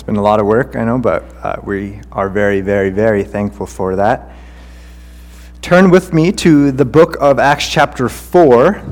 It's been a lot of work, I know, but we are very, very, very thankful for that. Turn with me to the book of Acts chapter 4.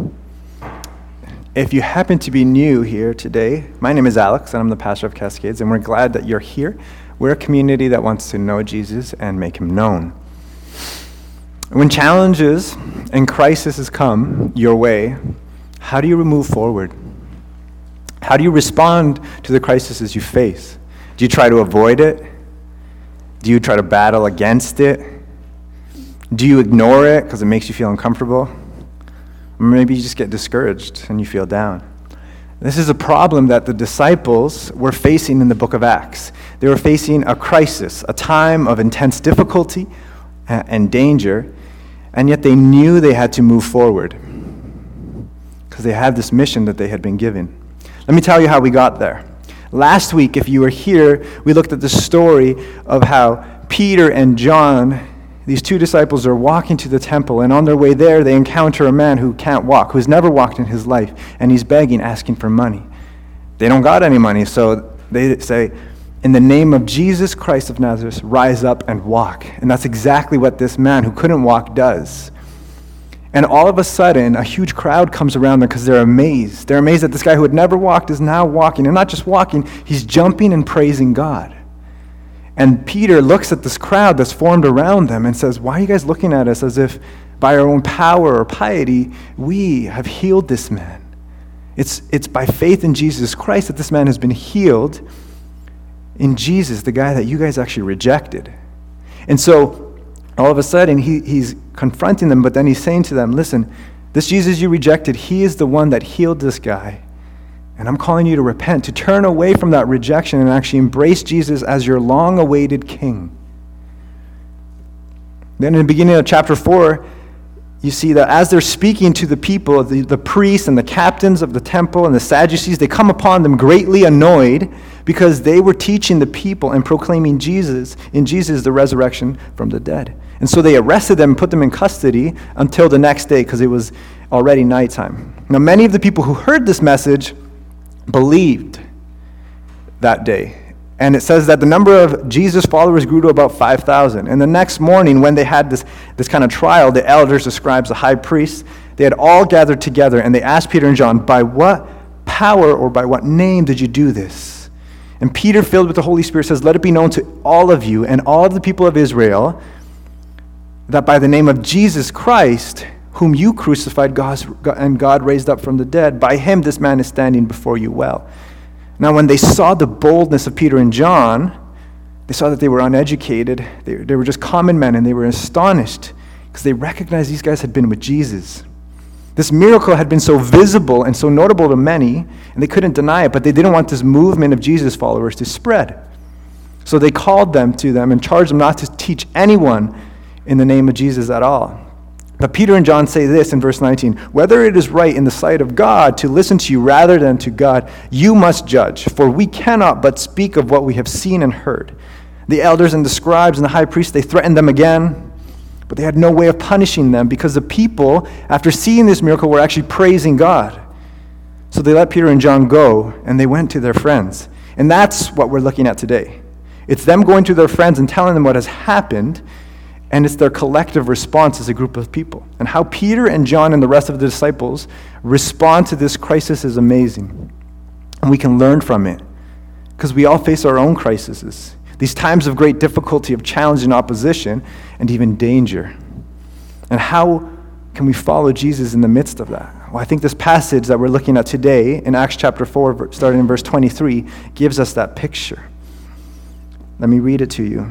If you happen to be new here today, my name is Alex, and I'm the pastor of Cascades, and we're glad that you're here. We're a community that wants to know Jesus and make him known. When challenges and crises come your way, how do you move forward? How do you respond to the crises you face? Do you try to avoid it? Do you try to battle against it? Do you ignore it because it makes you feel uncomfortable? Or maybe you just get discouraged and you feel down. This is a problem that the disciples were facing in the book of Acts. They were facing a crisis, a time of intense difficulty and danger, and yet they knew they had to move forward because they had this mission that they had been given. Let me tell you how we got there. Last week, if you were here, we looked at the story of how Peter and John, these two disciples, are walking to the temple, and on their way there, they encounter a man who can't walk, who's never walked in his life, and he's begging, asking for money. They don't got any money, so they say, "In the name of Jesus Christ of Nazareth, rise up and walk." And that's exactly what this man who couldn't walk does. And all of a sudden, a huge crowd comes around them because they're amazed. They're amazed that this guy who had never walked is now walking. And not just walking, he's jumping and praising God. And Peter looks at this crowd that's formed around them and says, "Why are you guys looking at us as if by our own power or piety, we have healed this man? It's by faith in Jesus Christ that this man has been healed, in Jesus, the guy that you guys actually rejected." And so all of a sudden, he's confronting them, but then he's saying to them, "Listen, this Jesus you rejected, he is the one that healed this guy. And I'm calling you to repent, to turn away from that rejection and actually embrace Jesus as your long-awaited king." Then in the beginning of chapter 4, you see that as they're speaking to the people, the priests and the captains of the temple and the Sadducees, they come upon them greatly annoyed because they were teaching the people and proclaiming in Jesus the resurrection from the dead. And so they arrested them and put them in custody until the next day because it was already nighttime. Now, many of the people who heard this message believed that day. And it says that the number of Jesus followers grew to about 5,000. And the next morning, when they had this kind of trial, the elders, the scribes, the high priests, they had all gathered together, and they asked Peter and John, "By what power or by what name did you do this?" And Peter, filled with the Holy Spirit, says, "Let it be known to all of you and all of the people of Israel that by the name of Jesus Christ, whom you crucified and God raised up from the dead, by him this man is standing before you well." Now, when they saw the boldness of Peter and John, they saw that they were uneducated. They were just common men, and they were astonished because they recognized these guys had been with Jesus. This miracle had been so visible and so notable to many, and they couldn't deny it, but they didn't want this movement of Jesus followers to spread. So they called them to them and charged them not to teach anyone in the name of Jesus at all. But Peter and John say this in verse 19, "Whether it is right in the sight of God to listen to you rather than to God, you must judge, for we cannot but speak of what we have seen and heard." The elders and the scribes and the high priests, they threatened them again, but they had no way of punishing them because the people, after seeing this miracle, were actually praising God. So they let Peter and John go, and they went to their friends. And that's what we're looking at today. It's them going to their friends and telling them what has happened, and it's their collective response as a group of people. And how Peter and John and the rest of the disciples respond to this crisis is amazing. And we can learn from it because we all face our own crises. These times of great difficulty, of challenge and opposition, and even danger. And how can we follow Jesus in the midst of that? Well, I think this passage that we're looking at today in Acts chapter 4, starting in verse 23, gives us that picture. Let me read it to you.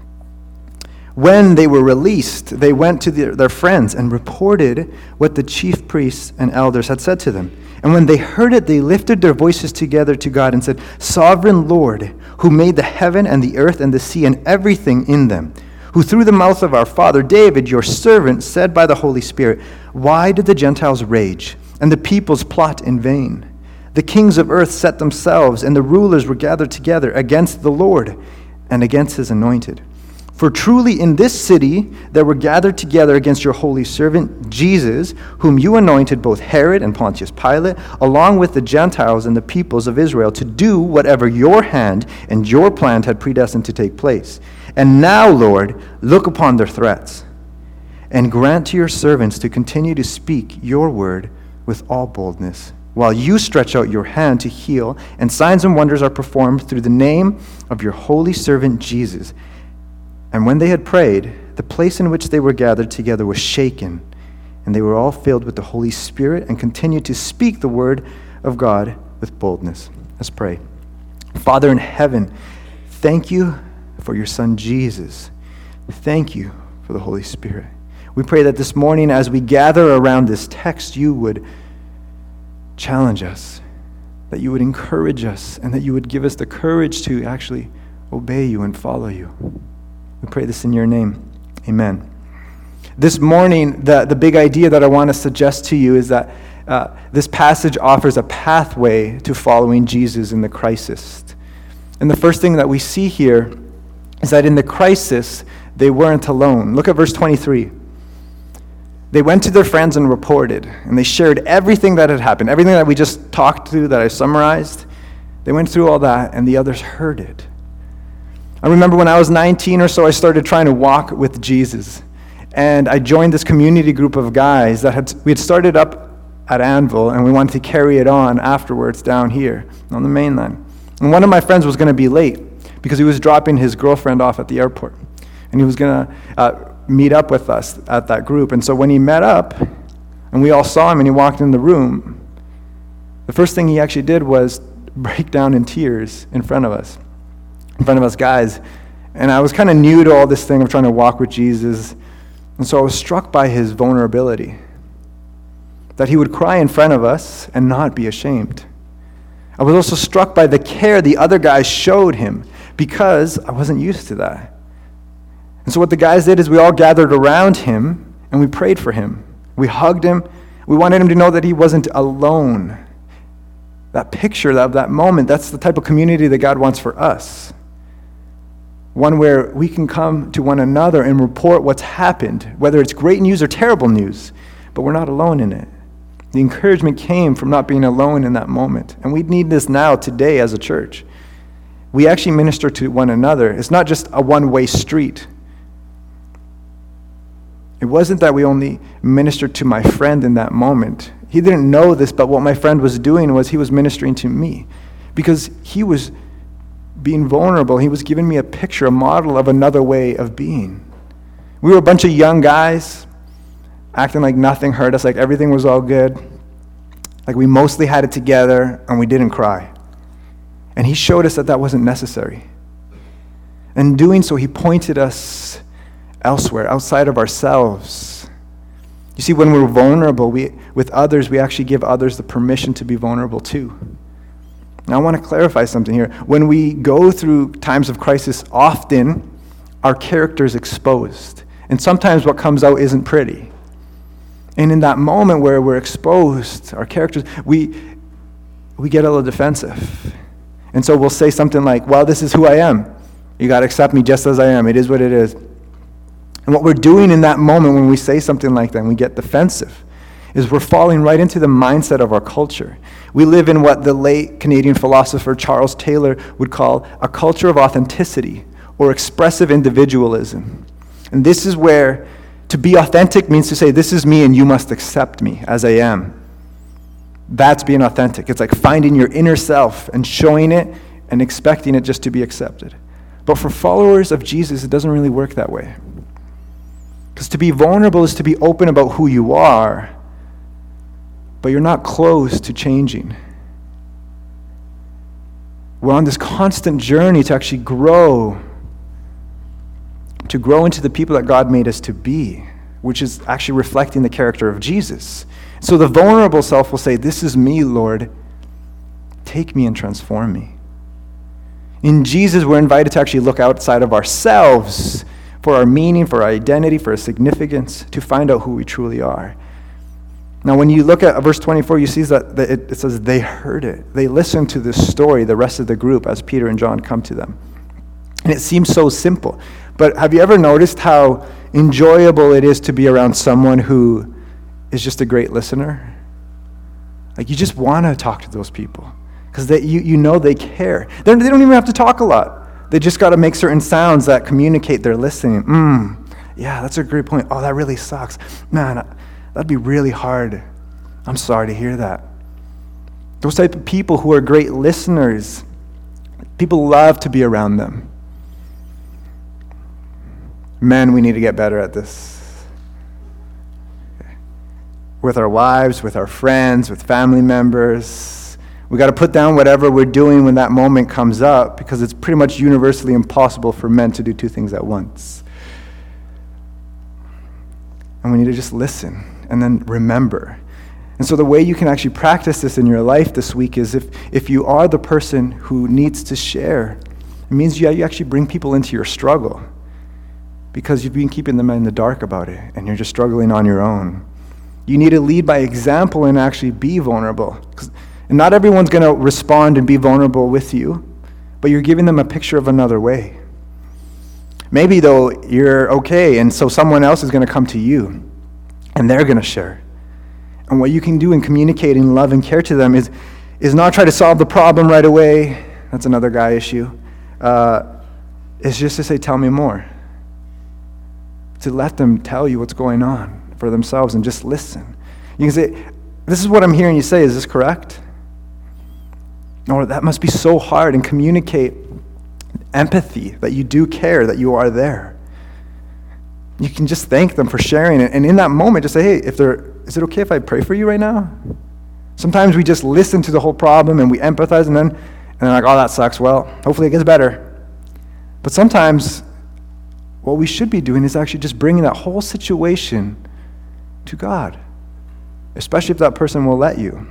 When they were released, they went to their friends and reported what the chief priests and elders had said to them. And when they heard it, they lifted their voices together to God and said, "Sovereign Lord, who made the heaven and the earth and the sea and everything in them, who through the mouth of our father David, your servant, said by the Holy Spirit, why did the Gentiles rage and the peoples plot in vain? The kings of earth set themselves, and the rulers were gathered together against the Lord and against his anointed. For truly in this city there were gathered together against your holy servant Jesus, whom you anointed, both Herod and Pontius Pilate, along with the Gentiles and the peoples of Israel, to do whatever your hand and your plan had predestined to take place. And now, Lord, look upon their threats, and grant to your servants to continue to speak your word with all boldness, while you stretch out your hand to heal, and signs and wonders are performed through the name of your holy servant Jesus. And when they had prayed, the place in which they were gathered together was shaken, and they were all filled with the Holy Spirit and continued to speak the word of God with boldness. Let's pray. Father in heaven, thank you for your Son Jesus. Thank you for the Holy Spirit. We pray that this morning as we gather around this text, you would challenge us, that you would encourage us, and that you would give us the courage to actually obey you and follow you. We pray this in your name. Amen. This morning, the big idea that I want to suggest to you is that this passage offers a pathway to following Jesus in the crisis. And the first thing that we see here is that in the crisis, they weren't alone. Look at verse 23. They went to their friends and reported, and they shared everything that had happened, everything that we just talked through, that I summarized. They went through all that, and the others heard it. I remember when I was 19 or so, I started trying to walk with Jesus. And I joined this community group of guys that we had started up at Anvil, and we wanted to carry it on afterwards down here on the mainland. And one of my friends was going to be late because he was dropping his girlfriend off at the airport. And he was going to meet up with us at that group. And so when he met up, and we all saw him, and he walked in the room, the first thing he actually did was break down in tears in front of us guys. And I was kind of new to all this thing of trying to walk with Jesus. And so I was struck by his vulnerability, that he would cry in front of us and not be ashamed. I was also struck by the care the other guys showed him, because I wasn't used to that. And so what the guys did is we all gathered around him and we prayed for him. We hugged him. We wanted him to know that he wasn't alone. That picture of that moment, that's the type of community that God wants for us. One where we can come to one another and report what's happened, whether it's great news or terrible news, but we're not alone in it. The encouragement came from not being alone in that moment. And we need this now, today, as a church. We actually minister to one another. It's not just a one-way street. It wasn't that we only ministered to my friend in that moment. He didn't know this, but what my friend was doing was he was ministering to me, because he was being vulnerable. He was giving me a picture, a model of another way of being. We were a bunch of young guys acting like nothing hurt us, like everything was all good, like we mostly had it together, and we didn't cry. And he showed us that that wasn't necessary. In doing so, he pointed us elsewhere, outside of ourselves. You see, when we're vulnerable with others, we actually give others the permission to be vulnerable too. Now, I want to clarify something here. When we go through times of crisis, often our character is exposed. And sometimes what comes out isn't pretty. And in that moment where we're exposed, our characters, we get a little defensive. And so we'll say something like, well, this is who I am. You got to accept me just as I am. It is what it is. And what we're doing in that moment when we say something like that and we get defensive is we're falling right into the mindset of our culture. We live in what the late Canadian philosopher Charles Taylor would call a culture of authenticity or expressive individualism. And this is where to be authentic means to say, this is me and you must accept me as I am. That's being authentic. It's like finding your inner self and showing it and expecting it just to be accepted. But for followers of Jesus, it doesn't really work that way. Because to be vulnerable is to be open about who you are, but you're not close to changing. We're on this constant journey to actually grow into the people that God made us to be, which is actually reflecting the character of Jesus. So the vulnerable self will say, this is me, Lord. Take me and transform me. In Jesus, we're invited to actually look outside of ourselves for our meaning, for our identity, for our significance, to find out who we truly are. Now, when you look at verse 24, you see that it says they heard it. They listened to this story, the rest of the group, as Peter and John come to them. And it seems so simple. But have you ever noticed how enjoyable it is to be around someone who is just a great listener? Like, you just want to talk to those people because you know they care. They don't even have to talk a lot. They just got to make certain sounds that communicate their listening. Yeah, that's a great point. Oh, that really sucks. Man, that'd be really hard. I'm sorry to hear that. Those type of people who are great listeners, people love to be around them. Men, we need to get better at this. With our wives, with our friends, with family members. We got to put down whatever we're doing when that moment comes up, because it's pretty much universally impossible for men to do two things at once. And we need to just listen and then remember. And so the way you can actually practice this in your life this week is if you are the person who needs to share, it means you actually bring people into your struggle, because you've been keeping them in the dark about it and you're just struggling on your own. You need to lead by example and actually be vulnerable. And not everyone's going to respond and be vulnerable with you, but you're giving them a picture of another way. Maybe, though, you're okay, and so someone else is going to come to you, and they're going to share. And what you can do in communicating love and care to them is not try to solve the problem right away. That's another guy issue. It's just to say, tell me more. To let them tell you what's going on for themselves and just listen. You can say, this is what I'm hearing you say, is this correct? No, that must be so hard, and communicate empathy, that you do care, that you are there. You can just thank them for sharing it, and in that moment just say, hey, is it okay if I pray for you right now? Sometimes we just listen to the whole problem and we empathize, and then like, oh, that sucks. Well, hopefully it gets better. But sometimes what we should be doing is actually just bringing that whole situation to God, especially if that person will let you.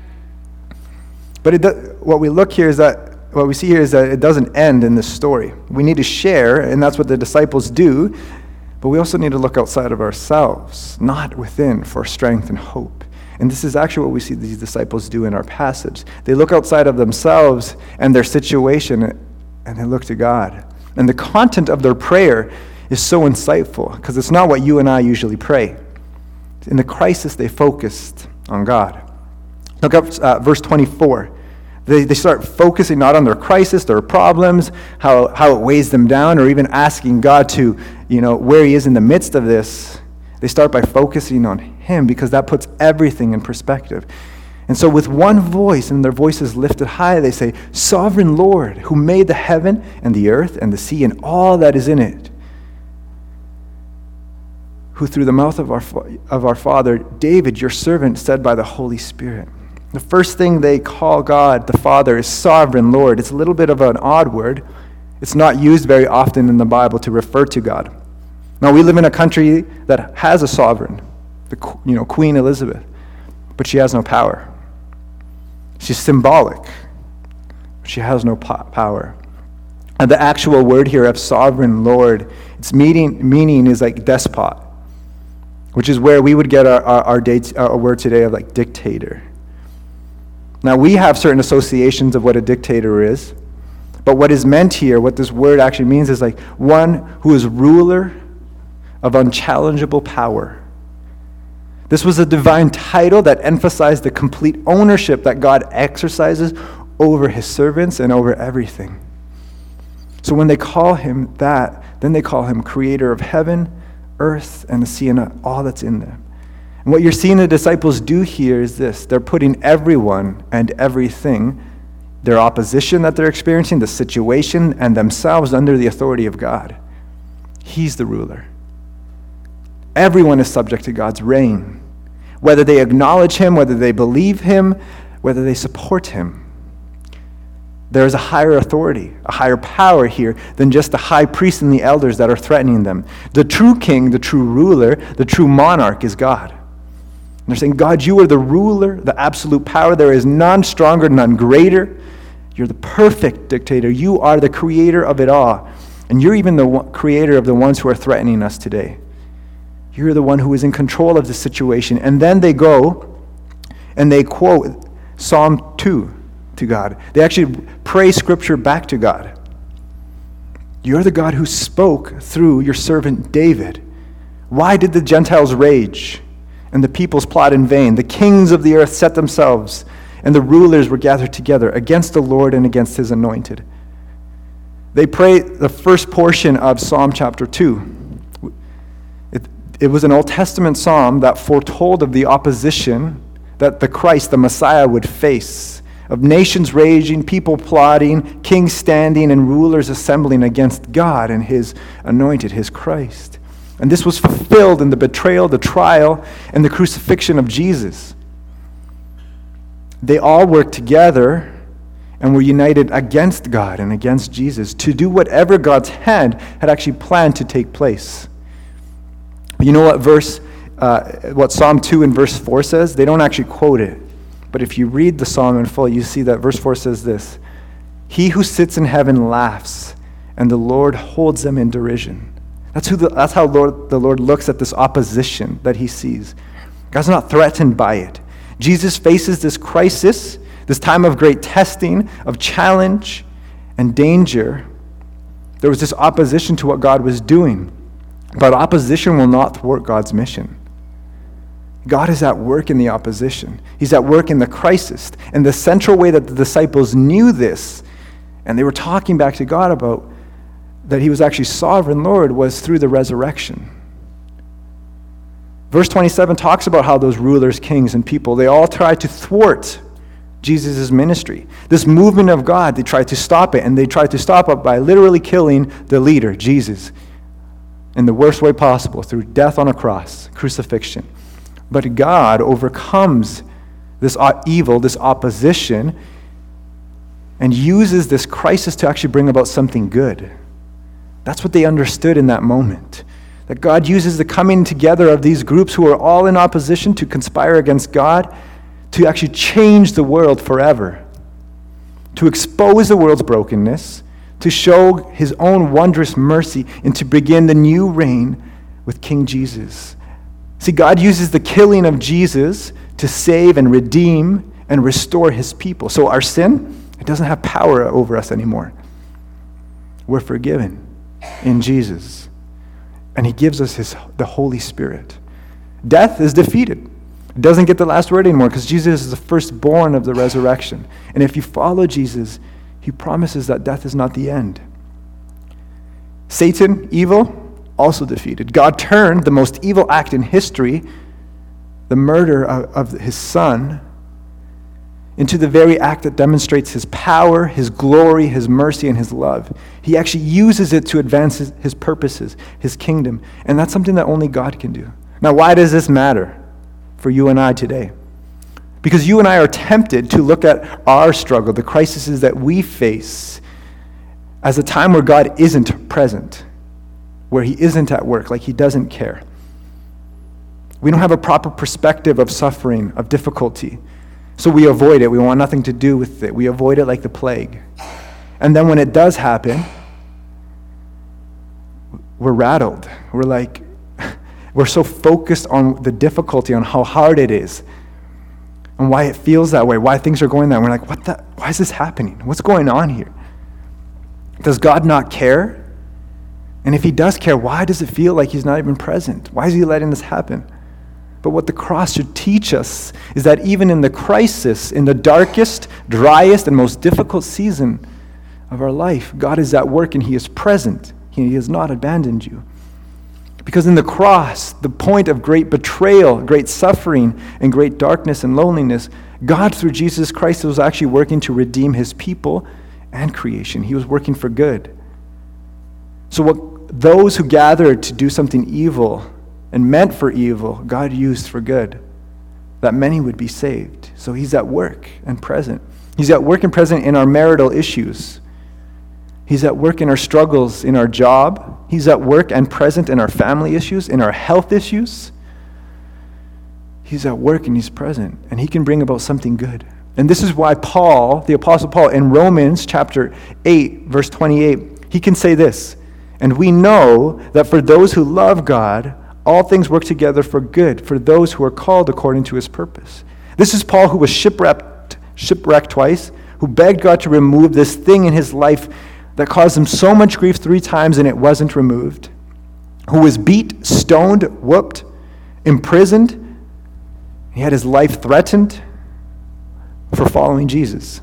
But what we see here is that it doesn't end in this story. We need to share, and that's what the disciples do, but we also need to look outside of ourselves, not within, for strength and hope. And this is actually what we see these disciples do in our passage. They look outside of themselves and their situation, and they look to God. And the content of their prayer is so insightful, because it's not what you and I usually pray. In the crisis, they focused on God. Look up verse 24. They start focusing not on their crisis, their problems, how it weighs them down, or even asking God to, where he is in the midst of this. They start by focusing on him, because that puts everything in perspective. And so with one voice, and their voices lifted high, they say, Sovereign Lord, who made the heaven and the earth and the sea and all that is in it, who through the mouth of our father David, your servant, said by the Holy Spirit. The first thing they call God, the Father, is Sovereign Lord. It's a little bit of an odd word. It's not used very often in the Bible to refer to God. Now, we live in a country that has a sovereign, Queen Elizabeth, but she has no power. She's symbolic, but she has no power. And the actual word here of Sovereign Lord, its meaning is like despot, which is where we would get our word today of like dictator. Now, we have certain associations of what a dictator is, but what is meant here, what this word actually means, is like one who is ruler of unchallengeable power. This was a divine title that emphasized the complete ownership that God exercises over his servants and over everything. So when they call him that, then they call him creator of heaven, earth, and the sea, and all that's in them. And what you're seeing the disciples do here is this. They're putting everyone and everything, their opposition that they're experiencing, the situation, and themselves under the authority of God. He's the ruler. Everyone is subject to God's reign, whether they acknowledge him, whether they believe him, whether they support him. There is a higher authority, a higher power here than just the high priest and the elders that are threatening them. The true king, the true ruler, the true monarch is God. And they're saying, God, you are the ruler, the absolute power. There is none stronger, none greater. You're the perfect dictator. You are the creator of it all. And you're even the creator of the ones who are threatening us today. You're the one who is in control of the situation. And then they go and they quote Psalm 2 to God. They actually pray scripture back to God. You're the God who spoke through your servant David. Why did the Gentiles rage and the peoples plot in vain? The kings of the earth set themselves, and the rulers were gathered together against the Lord and against his anointed. They pray the first portion of Psalm chapter 2. It was an Old Testament psalm that foretold of the opposition that the Christ, the Messiah, would face, of nations raging, people plotting, kings standing, and rulers assembling against God and his anointed, his Christ. And this was fulfilled in the betrayal, the trial, and the crucifixion of Jesus. They all worked together and were united against God and against Jesus to do whatever God's hand had actually planned to take place. You know what Psalm 2 and verse 4 says? They don't actually quote it. But if you read the psalm in full, you see that verse 4 says this: "He who sits in heaven laughs, and the Lord holds them in derision." That's how the Lord looks at this opposition that he sees. God's not threatened by it. Jesus faces this crisis, this time of great testing, of challenge and danger. There was this opposition to what God was doing. But opposition will not thwart God's mission. God is at work in the opposition. He's at work in the crisis. And the central way that the disciples knew this, and they were talking back to God about that he was actually sovereign Lord, was through the resurrection. Verse 27 talks about how those rulers, kings, and people, they all tried to thwart Jesus' ministry. This movement of God, they tried to stop it, and they tried to stop it by literally killing the leader, Jesus, in the worst way possible, through death on a cross, crucifixion. But God overcomes this evil, this opposition, and uses this crisis to actually bring about something good. That's what they understood in that moment. That God uses the coming together of these groups who are all in opposition to conspire against God to actually change the world forever, to expose the world's brokenness, to show his own wondrous mercy, and to begin the new reign with King Jesus. See, God uses the killing of Jesus to save and redeem and restore his people. So our sin, it doesn't have power over us anymore. We're forgiven in Jesus. And he gives us the Holy Spirit. Death is defeated. It doesn't get the last word anymore because Jesus is the firstborn of the resurrection. And if you follow Jesus, he promises that death is not the end. Satan, evil, also defeated. God turned the most evil act in history, the murder of his son, into the very act that demonstrates his power, his glory, his mercy, and his love. He actually uses it to advance his purposes, his kingdom. And that's something that only God can do. Now, why does this matter for you and I today? Because you and I are tempted to look at our struggle, the crises that we face, as a time where God isn't present, where he isn't at work, like he doesn't care. We don't have a proper perspective of suffering, of difficulty. So we avoid it. We want nothing to do with it. We avoid it like the plague. And then when it does happen, we're rattled. We're so focused on the difficulty, on how hard it is, and why it feels that way, why things are going that way. We're like, why is this happening? What's going on here? Does God not care? And if he does care, why does it feel like he's not even present? Why is he letting this happen? But what the cross should teach us is that even in the crisis, in the darkest, driest, and most difficult season of our life, God is at work and he is present. He has not abandoned you. Because in the cross, the point of great betrayal, great suffering, and great darkness and loneliness, God, through Jesus Christ, was actually working to redeem his people and creation. He was working for good. So those who gathered to do something evil and meant for evil, God used for good, that many would be saved. So he's at work and present. He's at work and present in our marital issues. He's at work in our struggles, in our job. He's at work and present in our family issues, in our health issues. He's at work and he's present, and he can bring about something good. And this is why Paul, the Apostle Paul, in Romans chapter 8, verse 28, he can say this: "And we know that for those who love God, all things work together for good, for those who are called according to his purpose." This is Paul, who was shipwrecked twice, who begged God to remove this thing in his life that caused him so much grief 3 times and it wasn't removed, who was beat, stoned, whooped, imprisoned. He had his life threatened for following Jesus.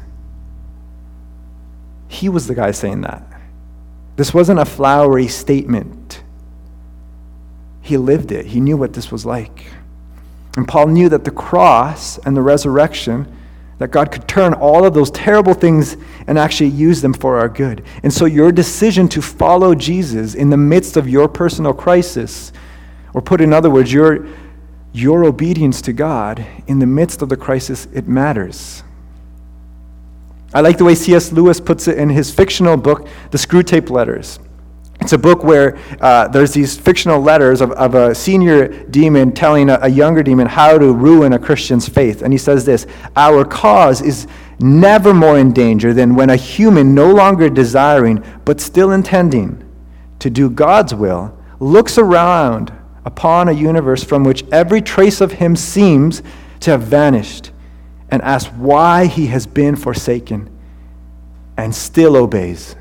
He was the guy saying that. This wasn't a flowery statement. He lived it. He knew what this was like. And Paul knew that the cross and the resurrection, that God could turn all of those terrible things and actually use them for our good. And so your decision to follow Jesus in the midst of your personal crisis, or put in other words, your obedience to God in the midst of the crisis, it matters. I like the way C.S. Lewis puts it in his fictional book, The Screwtape Letters. It's a book where there's these fictional letters of a senior demon telling a younger demon how to ruin a Christian's faith. And he says this: "Our cause is never more in danger than when a human no longer desiring, but still intending to do God's will, looks around upon a universe from which every trace of him seems to have vanished, and asks why he has been forsaken, and still obeys."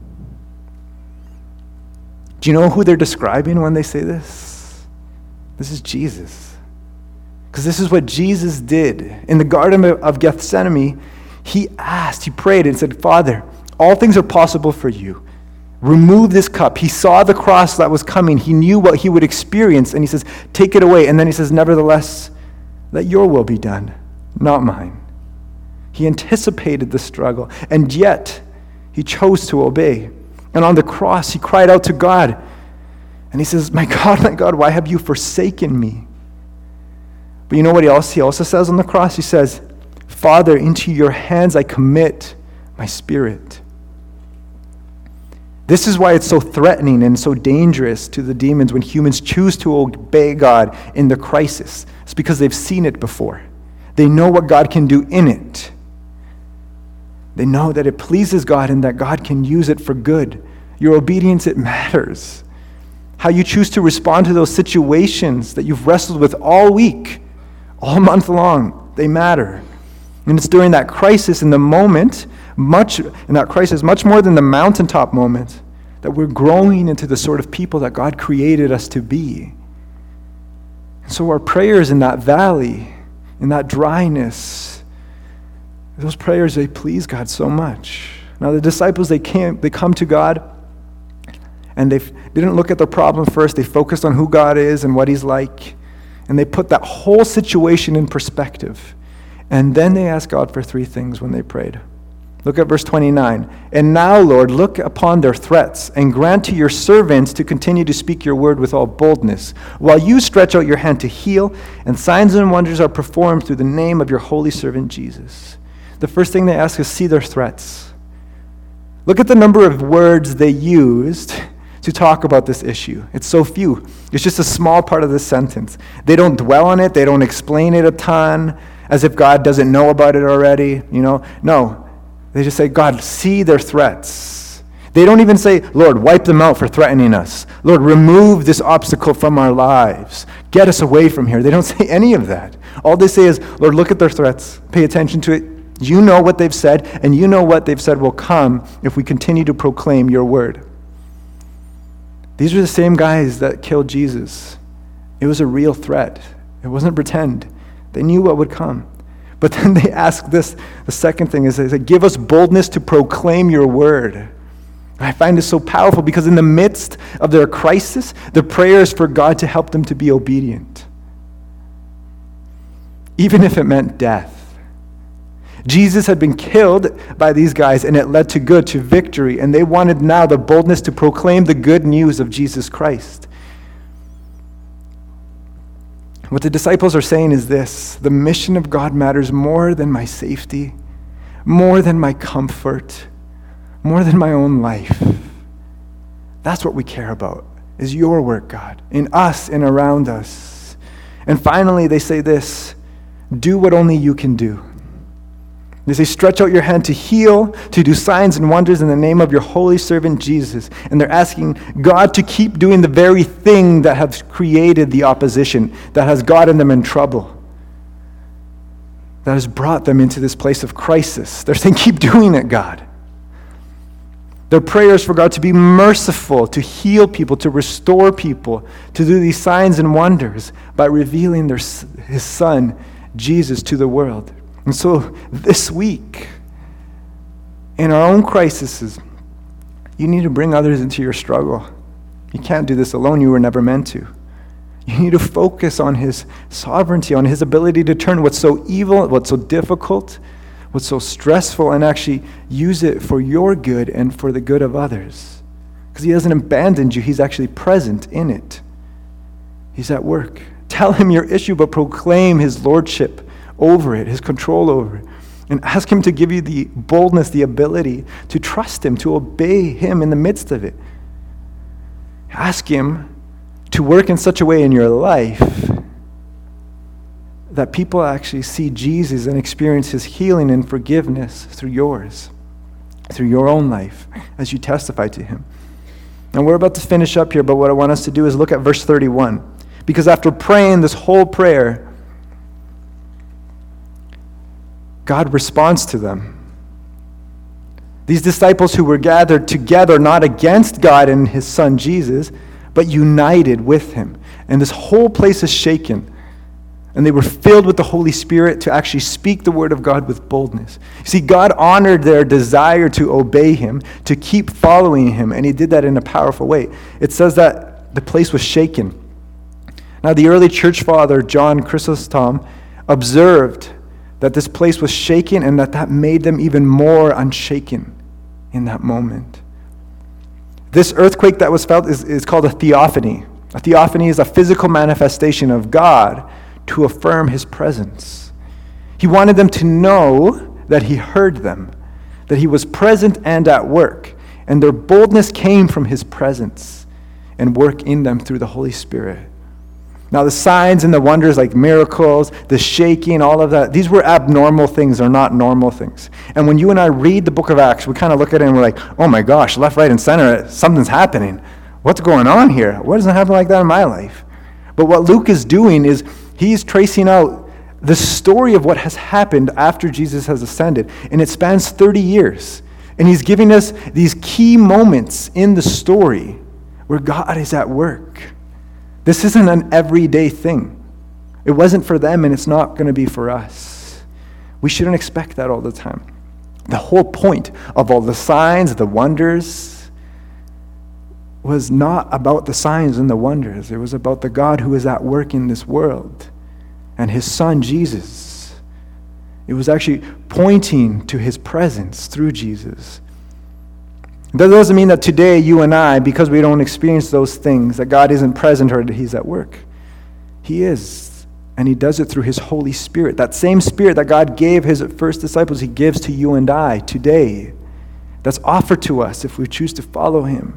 Do you know who they're describing when they say this? This is Jesus. Because this is what Jesus did. In the Garden of Gethsemane, he prayed and said, "Father, all things are possible for you. Remove this cup." He saw the cross that was coming. He knew what he would experience, and he says, "Take it away." And then he says, "Nevertheless, let your will be done, not mine." He anticipated the struggle, and yet he chose to obey. And on the cross, he cried out to God. And he says, my God, why have you forsaken me?" But you know what he also says on the cross? He says, "Father, into your hands I commit my spirit." This is why it's so threatening and so dangerous to the demons when humans choose to obey God in the crisis. It's because they've seen it before. They know what God can do in it. They know that it pleases God and that God can use it for good. Your obedience, it matters. How you choose to respond to those situations that you've wrestled with all week, all month long, they matter. And it's during that crisis, in the moment, much more than the mountaintop moment, that we're growing into the sort of people that God created us to be. So our prayers in that valley, in that dryness, those prayers, they please God so much. Now the disciples, they come to God, and they didn't look at the problem first. They focused on who God is and what he's like, and they put that whole situation in perspective. And then they asked God for 3 things when they prayed. Look at verse 29. "And now, Lord, look upon their threats, and grant to your servants to continue to speak your word with all boldness, while you stretch out your hand to heal, and signs and wonders are performed through the name of your holy servant Jesus." The first thing they ask is see their threats. Look at the number of words they used to talk about this issue. It's so few. It's just a small part of this sentence. They don't dwell on it. They don't explain it a ton as if God doesn't know about it already. No. They just say, God, see their threats. They don't even say, Lord, wipe them out for threatening us. Lord, remove this obstacle from our lives. Get us away from here. They don't say any of that. All they say is, Lord, look at their threats. Pay attention to it. You know what they've said, and you know what they've said will come if we continue to proclaim your word. These are the same guys that killed Jesus. It was a real threat. It wasn't pretend. They knew what would come. But then they ask this, the second thing is they say, give us boldness to proclaim your word. I find this so powerful because in the midst of their crisis, the prayer is for God to help them to be obedient. Even if it meant death. Jesus had been killed by these guys, and it led to good, to victory, and they wanted now the boldness to proclaim the good news of Jesus Christ. What the disciples are saying is this: the mission of God matters more than my safety, more than my comfort, more than my own life. That's what we care about, is your work, God, in us and around us. And finally, they say this: do what only you can do. They say, stretch out your hand to heal, to do signs and wonders in the name of your holy servant Jesus. And they're asking God to keep doing the very thing that has created the opposition, that has gotten them in trouble, that has brought them into this place of crisis. They're saying, keep doing it, God. Their prayers for God to be merciful, to heal people, to restore people, to do these signs and wonders by revealing his Son, Jesus, to the world. And so this week, in our own crises, you need to bring others into your struggle. You can't do this alone. You were never meant to. You need to focus on his sovereignty, on his ability to turn what's so evil, what's so difficult, what's so stressful, and actually use it for your good and for the good of others. Because he hasn't abandoned you. He's actually present in it. He's at work. Tell him your issue, but proclaim his lordship over it, his control over it. And ask him to give you the boldness, the ability to trust him, to obey him in the midst of it. Ask him to work in such a way in your life that people actually see Jesus and experience his healing and forgiveness through yours, through your own life, as you testify to him. And we're about to finish up here, but what I want us to do is look at verse 31. Because after praying this whole prayer, God responds to them. These disciples who were gathered together, not against God and his Son Jesus, but united with him. And this whole place is shaken. And they were filled with the Holy Spirit to actually speak the word of God with boldness. You see, God honored their desire to obey him, to keep following him, and he did that in a powerful way. It says that the place was shaken. Now, the early church father, John Chrysostom, observed that this place was shaken and that made them even more unshaken in that moment. This earthquake that was felt is called a theophany. A theophany is a physical manifestation of God to affirm his presence. He wanted them to know that he heard them, that he was present and at work, and their boldness came from his presence and work in them through the Holy Spirit. Now, the signs and the wonders like miracles, the shaking, all of that, these were abnormal things. They're not normal things. And when you and I read the book of Acts, we kind of look at it and we're like, oh my gosh, left, right, and center, something's happening. What's going on here? What doesn't happen like that in my life? But what Luke is doing is he's tracing out the story of what has happened after Jesus has ascended. And it spans 30 years. And he's giving us these key moments in the story where God is at work. This isn't an everyday thing. It wasn't for them, and it's not going to be for us. We shouldn't expect that all the time. The whole point of all the signs, the wonders, was not about the signs and the wonders. It was about the God who is at work in this world and his Son, Jesus. It was actually pointing to his presence through Jesus. That doesn't mean that today, you and I, because we don't experience those things, that God isn't present or that he's at work. He is, and he does it through his Holy Spirit. That same Spirit that God gave his first disciples, he gives to you and I today. That's offered to us if we choose to follow him.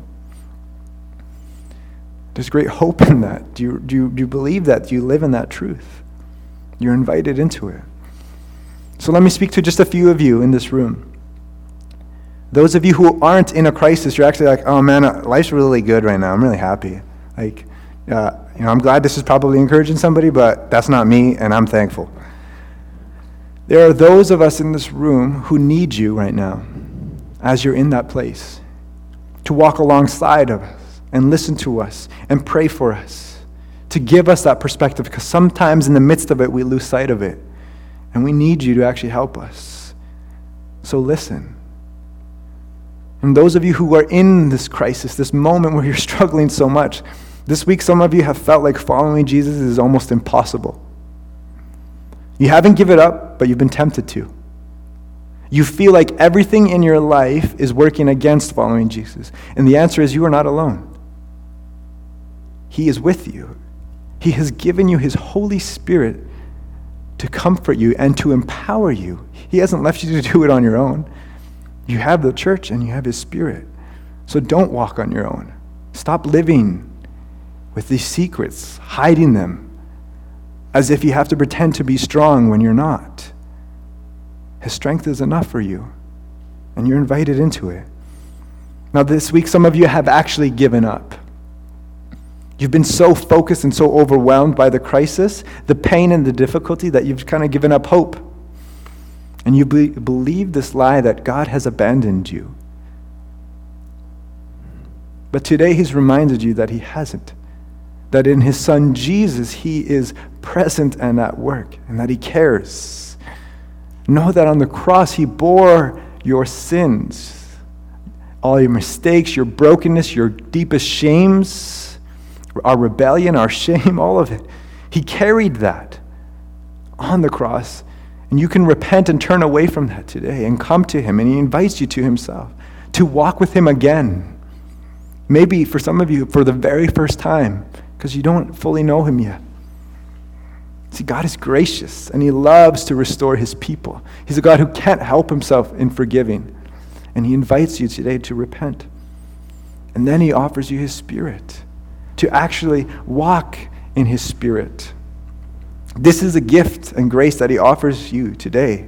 There's great hope in that. Do you believe that? Do you live in that truth? You're invited into it. So let me speak to just a few of you in this room. Those of you who aren't in a crisis, you're actually like, oh man, life's really good right now. I'm really happy. I'm glad this is probably encouraging somebody, but that's not me, and I'm thankful. There are those of us in this room who need you right now, as you're in that place, to walk alongside of us and listen to us and pray for us, to give us that perspective, because sometimes in the midst of it, we lose sight of it, and we need you to actually help us. So listen. And those of you who are in this crisis, this moment where you're struggling so much, this week some of you have felt like following Jesus is almost impossible. You haven't given up, but you've been tempted to. You feel like everything in your life is working against following Jesus. And the answer is you are not alone. He is with you. He has given you his Holy Spirit to comfort you and to empower you. He hasn't left you to do it on your own. You have the church and you have his Spirit. So don't walk on your own. Stop living with these secrets, hiding them, as if you have to pretend to be strong when you're not. His strength is enough for you, and you're invited into it. Now this week, some of you have actually given up. You've been so focused and so overwhelmed by the crisis, the pain and the difficulty, that you've kind of given up hope. And you believe this lie that God has abandoned you. But today he's reminded you that he hasn't. That in his son Jesus, he is present and at work, and that he cares. Know that on the cross, he bore your sins, all your mistakes, your brokenness, your deepest shames, our rebellion, our shame, all of it. He carried that on the cross. And you can repent and turn away from that today and come to him. And he invites you to himself, to walk with him again. Maybe for some of you, for the very first time, because you don't fully know him yet. See, God is gracious, and he loves to restore his people. He's a God who can't help himself in forgiving. And he invites you today to repent. And then he offers you his Spirit, to actually walk in his Spirit. This is a gift and grace that he offers you today.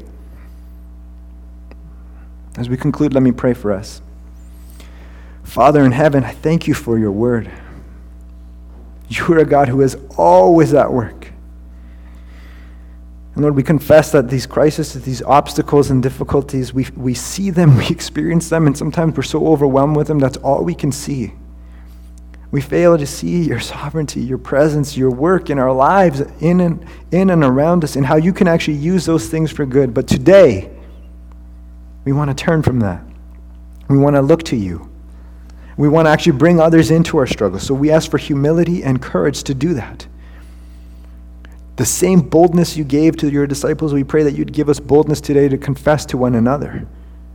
As we conclude, let me pray for us. Father in heaven, I thank you for your word. You are a God who is always at work. And Lord, we confess that these crises, these obstacles and difficulties, we see them, we experience them, and sometimes we're so overwhelmed with them, that's all we can see. We fail to see your sovereignty, your presence, your work in our lives, in and around us, and how you can actually use those things for good. But today, we want to turn from that. We want to look to you. We want to actually bring others into our struggle. So we ask for humility and courage to do that. The same boldness you gave to your disciples, we pray that you'd give us boldness today to confess to one another.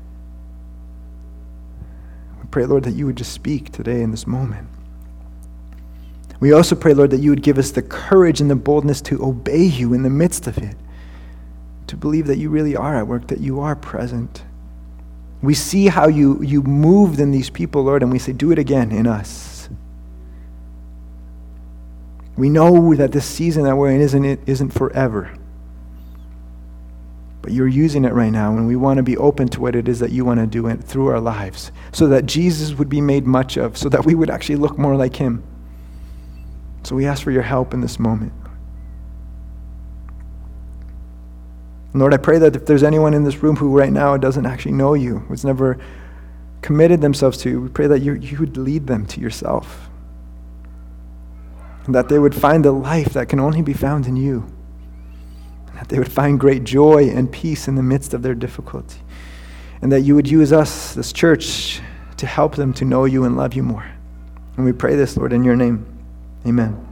We pray, Lord, that you would just speak today in this moment. We also pray, Lord, that you would give us the courage and the boldness to obey you in the midst of it, to believe that you really are at work, that you are present. We see how you moved in these people, Lord, and we say, do it again in us. We know that this season that we're in isn't forever. But you're using it right now, and we want to be open to what it is that you want to do through our lives, so that Jesus would be made much of, so that we would actually look more like him. So we ask for your help in this moment. Lord, I pray that if there's anyone in this room who right now doesn't actually know you, who's never committed themselves to you, we pray that you would lead them to yourself. And that they would find the life that can only be found in you. And that they would find great joy and peace in the midst of their difficulty. And that you would use us, this church, to help them to know you and love you more. And we pray this, Lord, in your name. Amen.